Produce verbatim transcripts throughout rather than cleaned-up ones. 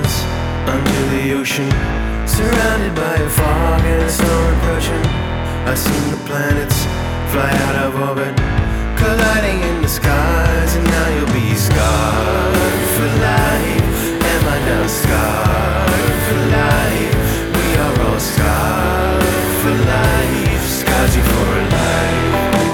islands under the ocean, surrounded by a fog and a storm approaching. I've seen the planets fly out of orbit, colliding in the skies, and now you'll be scarred for life. Am I now scarred for life? We are all scarred for life, scarred you for life.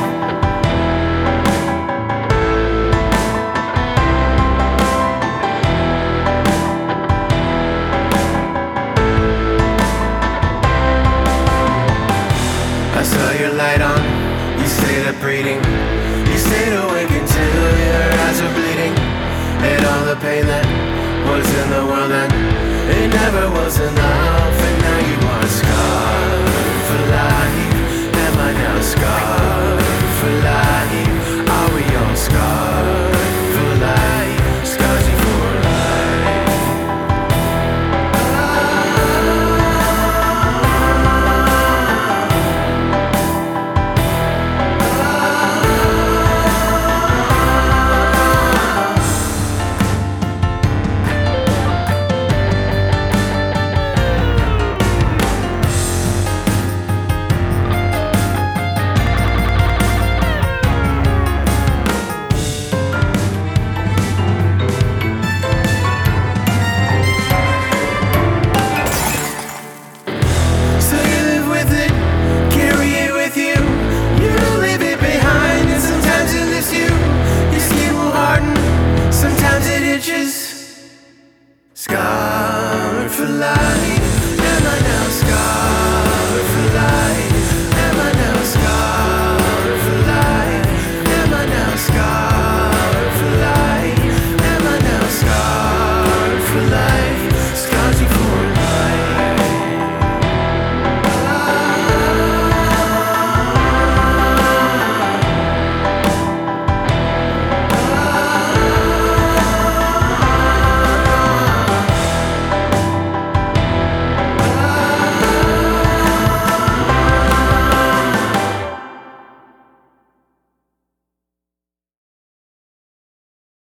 I saw your light on, you stayed up reading, you stayed awake until your eyes were bleeding. And all the pain that was in the world, and it never was enough. And now you are scarred for life. Am I now scarred for life? Are we all scarred for life? Scarred you for life. Sometimes it itches, scarred for life.